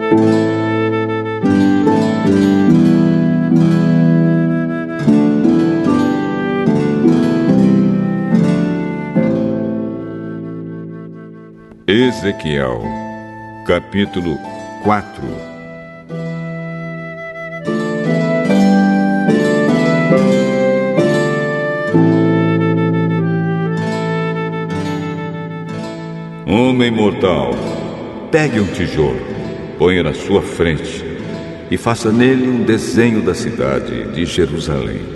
Ezequiel, capítulo 4. Homem mortal, pegue um tijolo, ponha na sua frente e faça nele um desenho da cidade de Jerusalém.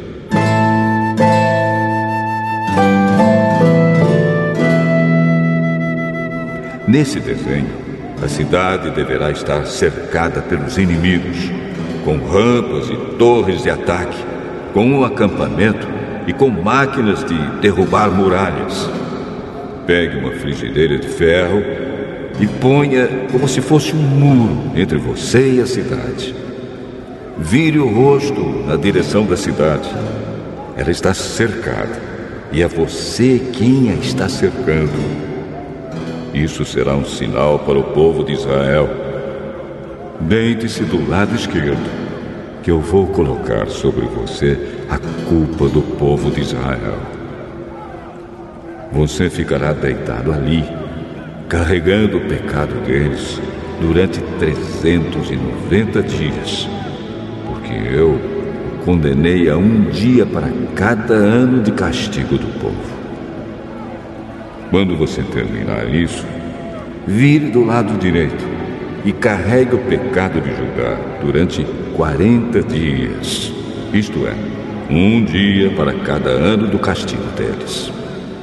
Nesse desenho, a cidade deverá estar cercada pelos inimigos, com rampas e torres de ataque, com um acampamento e com máquinas de derrubar muralhas. Pegue uma frigideira de ferro e ponha como se fosse um muro entre você e a cidade. Vire o rosto na direção da cidade. Ela está cercada e é você quem a está cercando. Isso será um sinal para o povo de Israel. Deite-se do lado esquerdo, que eu vou colocar sobre você a culpa do povo de Israel. Você ficará deitado ali, carregando o pecado deles durante 390 dias, porque eu o condenei a um dia para cada ano de castigo do povo. Quando você terminar isso, vire do lado direito e carregue o pecado de Judá durante 40 dias. Isto é, um dia para cada ano do castigo deles.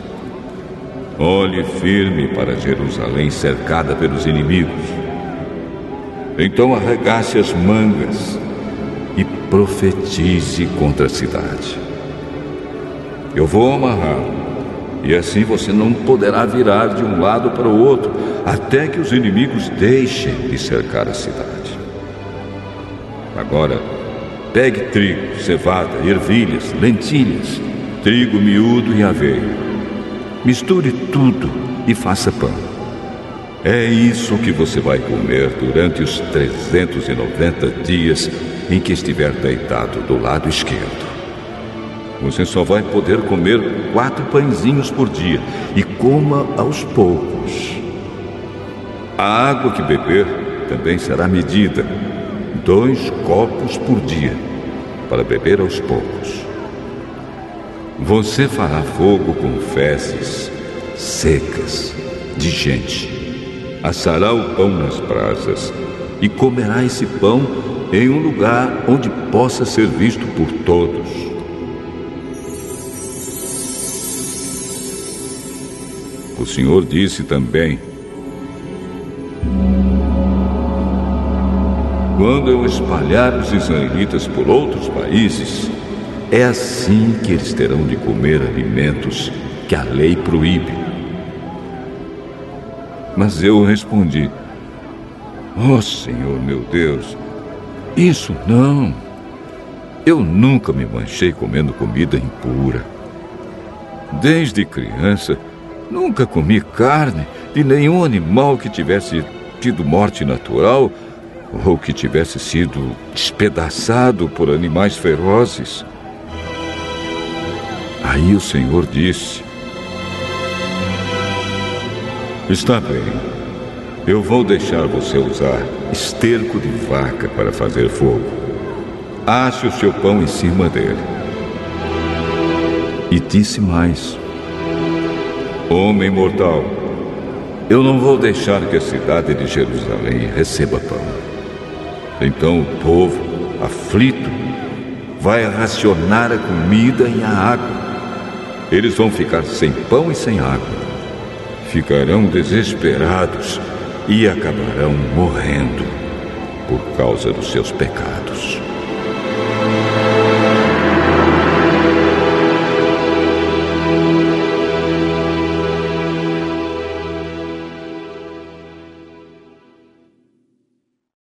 Olhe firme para Jerusalém cercada pelos inimigos. Então arregace as mangas e profetize contra a cidade. Eu vou amarrá-lo. E assim você não poderá virar de um lado para o outro, até que os inimigos deixem de cercar a cidade. Agora, pegue trigo, cevada, ervilhas, lentilhas, trigo miúdo e aveia. Misture tudo e faça pão. É isso que você vai comer durante os 390 dias em que estiver deitado do lado esquerdo. Você só vai poder comer 4 pãezinhos por dia e coma aos poucos. A água que beber também será medida, 2 copos por dia, para beber aos poucos. Você fará fogo com fezes secas de gente, assará o pão nas brasas e comerá esse pão em um lugar onde possa ser visto por todos. O Senhor disse também: quando eu espalhar os israelitas por outros países, é assim que eles terão de comer alimentos que a lei proíbe. Mas eu respondi: ó Senhor meu Deus, isso não. Eu nunca me manchei comendo comida impura. Desde criança, nunca comi carne de nenhum animal que tivesse tido morte natural ou que tivesse sido despedaçado por animais ferozes. Aí o Senhor disse: está bem, eu vou deixar você usar esterco de vaca para fazer fogo. Asse o seu pão em cima dele. E disse mais: homem mortal, eu não vou deixar que a cidade de Jerusalém receba pão. Então o povo, aflito, vai racionar a comida e a água. Eles vão ficar sem pão e sem água. Ficarão desesperados e acabarão morrendo por causa dos seus pecados.